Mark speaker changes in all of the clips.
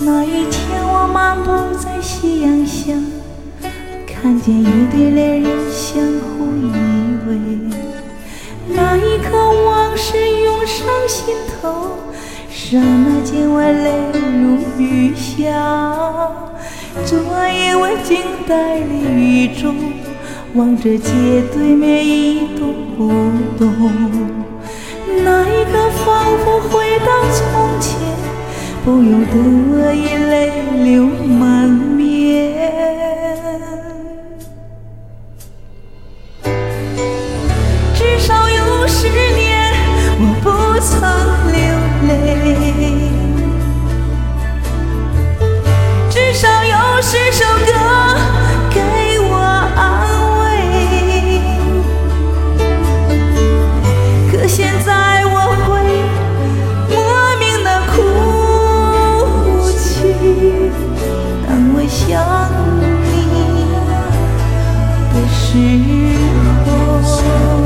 Speaker 1: 那一天我漫步在夕阳下，看见一对恋人相互依偎。那一刻往事涌上心头，刹那间我泪如雨下。昨夜我静待雨中，望着街对面一动不动。那一刻仿佛回到从前，不由得我已泪流满面。至少有10年我不曾流泪，至少有10首歌给我安慰。可现在我会莫名的哭泣，当我想你的时候。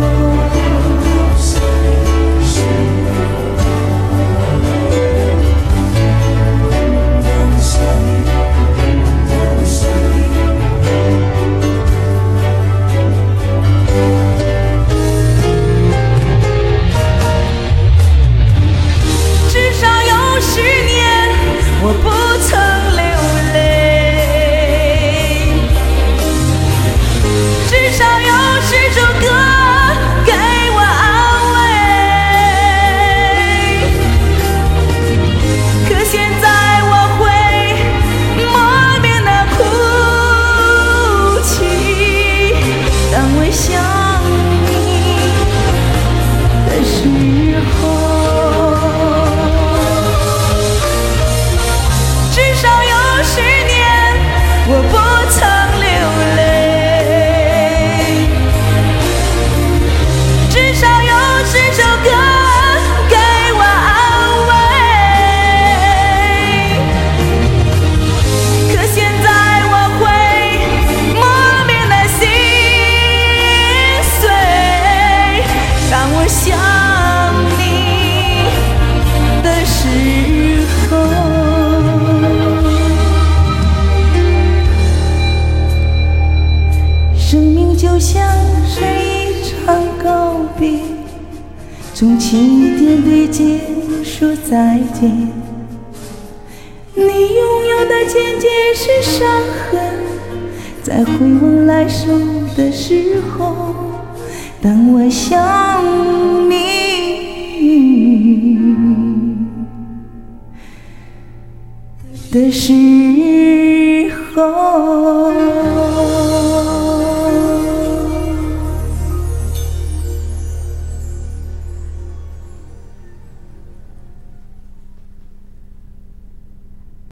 Speaker 1: 我不曾流泪，至少有10首歌给我安慰。可现在我会莫名的哭泣，当我想你的时候。我不曾流泪，至少有10首歌给我安慰。可现在我会莫名的心碎，当我想你的时候。生命就像是一场告别，从起点对结说再见。你拥有的渐渐是伤痕，在回望来时的时候，当我想你的时候。